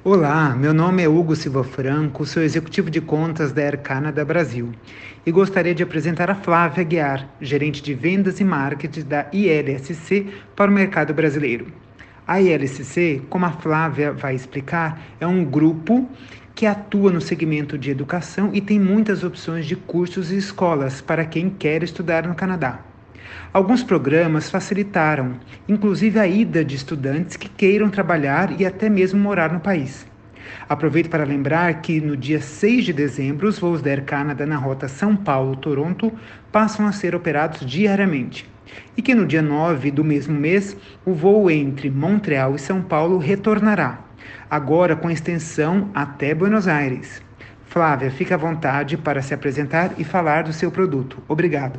Olá, meu nome é Hugo Silva Franco, sou executivo de contas da Air Canada Brasil e gostaria de apresentar a Flávia Guiar, gerente de vendas e marketing da ILSC para o mercado brasileiro. A ILSC, como a Flávia vai explicar, é um grupo que atua no segmento de educação e tem muitas opções de cursos e escolas para quem quer estudar no Canadá. Alguns programas facilitaram, inclusive a ida de estudantes que queiram trabalhar e até mesmo morar no país. Aproveito para lembrar que no dia 6 de dezembro, os voos da Air Canada na rota São Paulo-Toronto passam a ser operados diariamente. E que no dia 9 do mesmo mês, o voo entre Montreal e São Paulo retornará, agora com extensão até Buenos Aires. Flávia, fique à vontade para se apresentar e falar do seu produto. Obrigado.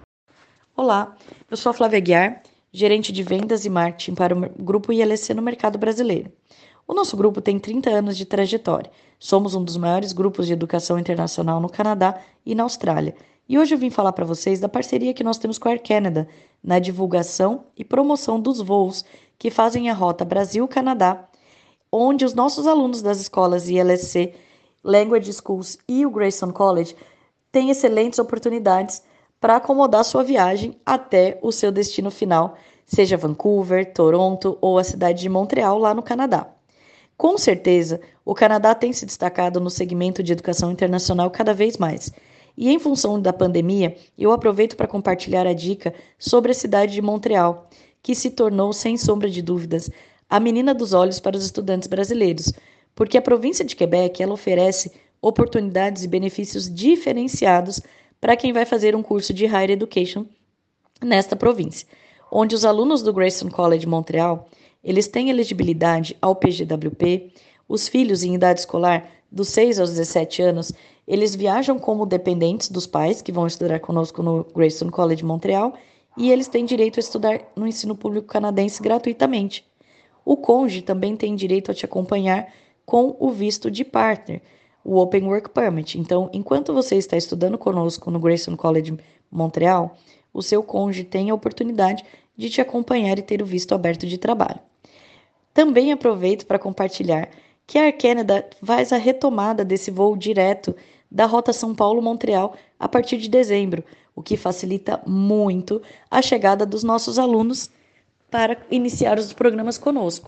Olá, eu sou a Flávia Guiar, gerente de vendas e marketing para o Grupo ILC no mercado brasileiro. O nosso grupo tem 30 anos de trajetória. Somos um dos maiores grupos de educação internacional no Canadá e na Austrália. E hoje eu vim falar para vocês da parceria que nós temos com a Air Canada na divulgação e promoção dos voos que fazem a rota Brasil-Canadá, onde os nossos alunos das escolas ILC, Language Schools e o Grayson College têm excelentes oportunidades para acomodar sua viagem até o seu destino final, seja Vancouver, Toronto ou a cidade de Montreal, lá no Canadá. Com certeza, o Canadá tem se destacado no segmento de educação internacional cada vez mais. E em função da pandemia, eu aproveito para compartilhar a dica sobre a cidade de Montreal, que se tornou, sem sombra de dúvidas, a menina dos olhos para os estudantes brasileiros, porque a província de Quebec ela oferece oportunidades e benefícios diferenciados para quem vai fazer um curso de Higher Education nesta província, onde os alunos do Grayson College Montreal, eles têm elegibilidade ao PGWP, os filhos em idade escolar dos 6 aos 17 anos, eles viajam como dependentes dos pais que vão estudar conosco no Grayson College Montreal e eles têm direito a estudar no ensino público canadense gratuitamente. O cônjuge também tem direito a te acompanhar com o visto de partner, o Open Work Permit. Então, enquanto você está estudando conosco no Grayson College Montreal, o seu cônjuge tem a oportunidade de te acompanhar e ter o visto aberto de trabalho. Também aproveito para compartilhar que a Air Canada faz a retomada desse voo direto da rota São Paulo-Montreal a partir de dezembro, o que facilita muito a chegada dos nossos alunos para iniciar os programas conosco.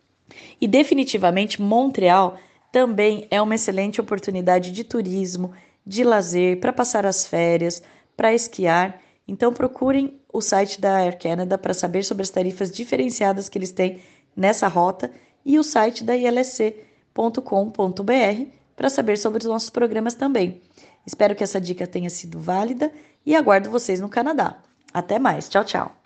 E definitivamente Montreal também é uma excelente oportunidade de turismo, de lazer, para passar as férias, para esquiar. Então procurem o site da Air Canada para saber sobre as tarifas diferenciadas que eles têm nessa rota e o site da ilsc.com.br para saber sobre os nossos programas também. Espero que essa dica tenha sido válida e aguardo vocês no Canadá. Até mais, tchau, tchau!